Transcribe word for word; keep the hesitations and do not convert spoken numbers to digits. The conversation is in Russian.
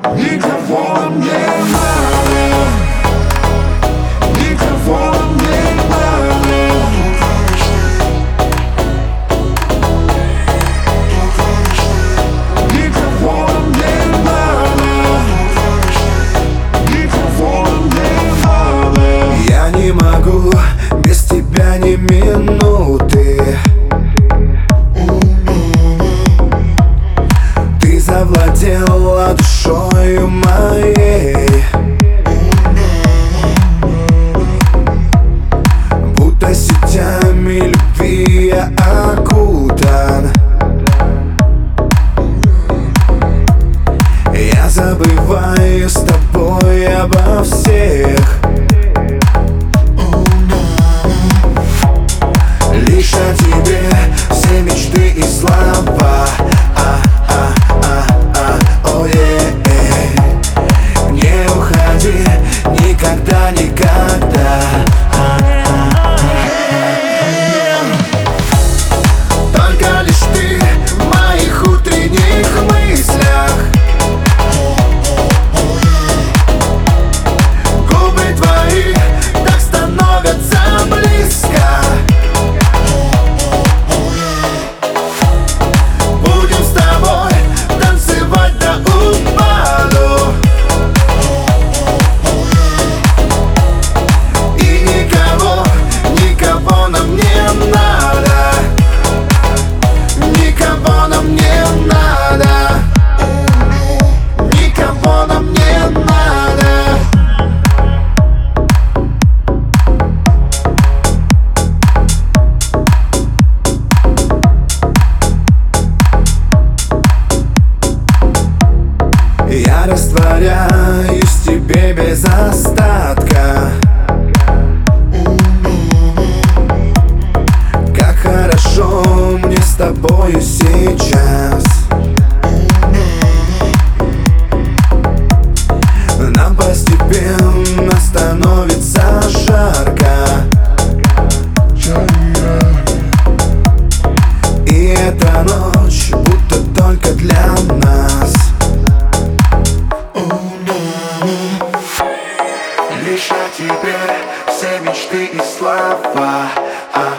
Никого нам не надо, никого нам не надо. Никого нам не надо, никого нам не надо. Я не могу без тебя ни минуты. Ты завладела душою моей, будто сетями любви я окутан. Я забываю с тобой обо всех, лишь о тебе все мечты и слова. А, а, а, а, о, е, э. Не уходи никогда, никогда. А, а, а. Только лишь ты в моих утренних мыслях. Губы твои так становятся близко. Я растворяюсь в тебе без остатка. Как хорошо мне с тобою сейчас. Нам постепенно становится жарко, и эта ночь будто только для нас. Лишь о тебе все мечты и слова.